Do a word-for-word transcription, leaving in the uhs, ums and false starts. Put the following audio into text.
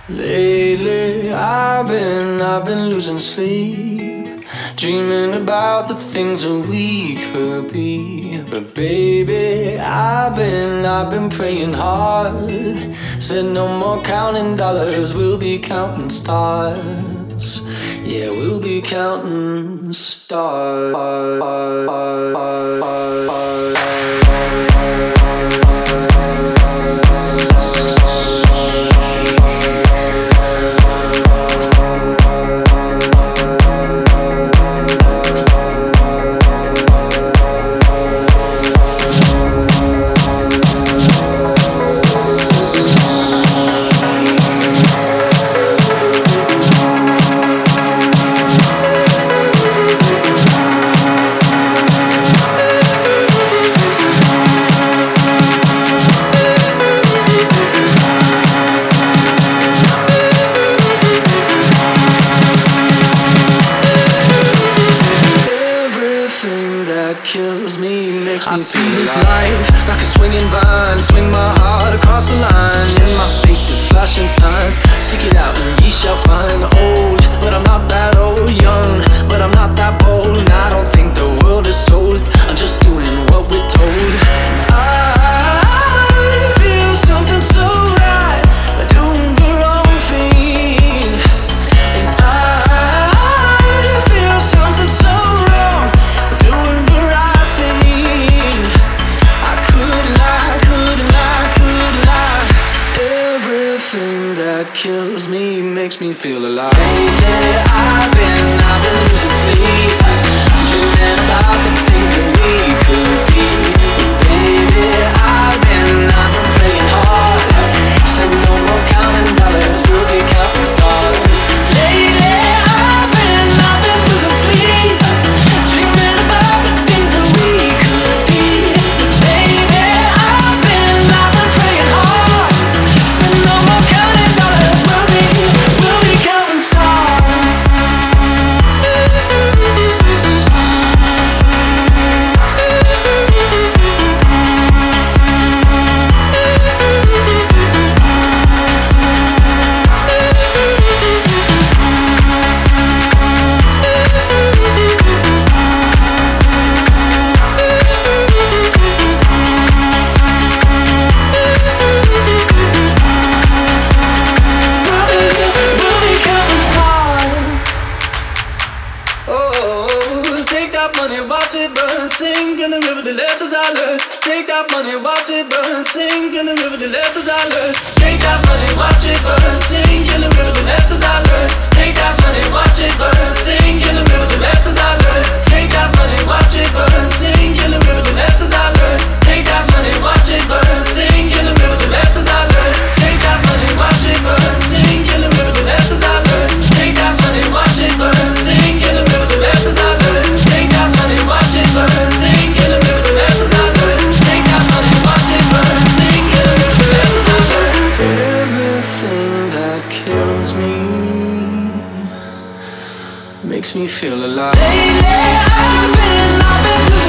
Lately, I've been, I've been losing sleep, dreaming about the things that we could be. But baby, I've been, I've been praying hard. Said no more counting dollars, we'll be counting stars. Yeah, we'll be counting stars. Kills me, makes me I feel this life like a swinging vine. Swing my heart across the line. In my face is flashing signs. Seek it out and ye shall find. Old, but I'm not that old. Young, but I'm not that bold. And I don't think the world is sold. I'm just doing what we're told. I feel something so right, doing the wrong thing. And I feel something so wrong, doing the right thing. I could lie, could lie, could lie. Everything that kills me makes me feel alive. Lately I've been, I've been losing sleep, dreaming about the things that we could be. But baby, I've been, I've been praying hard. Said no more counting dollars, we'll be counting stars. Lately I've been, I've been losing sleep, dreaming about the things that we could be. But baby, I've been, I've been praying hard. Said no more counting dollars, we'll be, we'll be counting stars. Watch it burn, sink in the river, the lessons I learned. Take that money, watch it burn, sink in the river, the lessons I learned. Take that money, watch it burn, sink in the river, the lessons I learned. Take that money, watch it burn, sink in the river, the lessons I learned. Take that money, watch it burn, sink in the river, the lessons I learned. Take that money, watch it burn, sink in the river, the lessons I learned. Take that money, watch it burn, sink in the river, the lessons I learned. Take that money, watch it burn, sink in the river, the lessons I learned. Take that money, watch it burn, sink in the river, the lessons I learned. Take that money, watch it burn, sink in the river, the lessons I learned. Everything that kills me makes me feel alive. Lately I've been, I've been